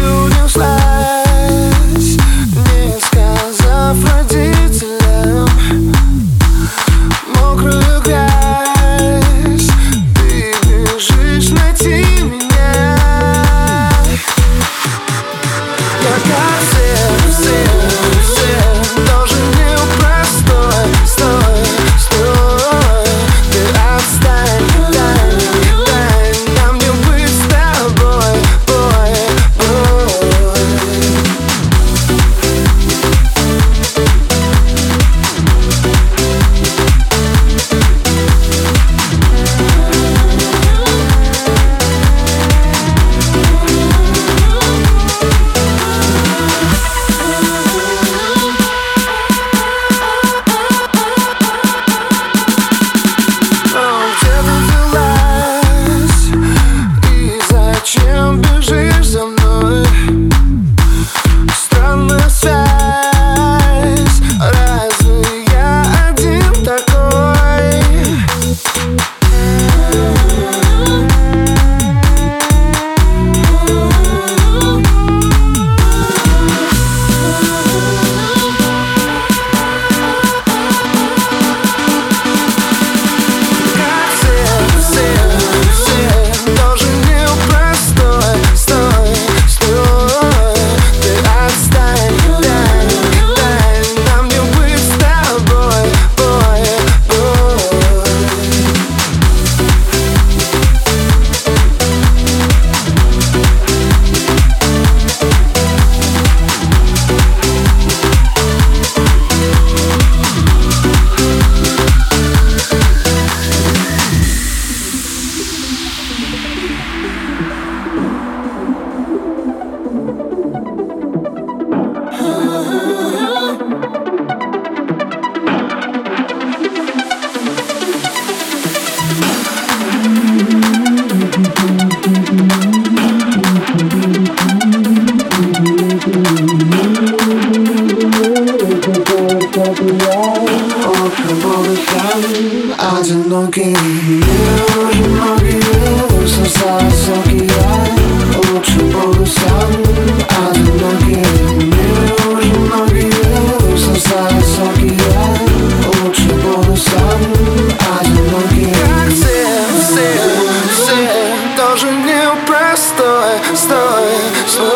ночью неслась, не сказав родителям. Мокрую грязь, ты бежишь найти меня. Я как все тоже непростой. Стой, ты отстань, дай нам не быть с тобой, бежишь за мной. Странная связь, разве я один такой? Как все тоже непростой. Стой, ты отстань, дай нам не быть с тобой, одинокий мир, многие сердца высокие. Лучше буду сам. Одинокий мир, многие сердца высокие. Лучше буду сам. Одинокий. Как все тоже непростой. Стой,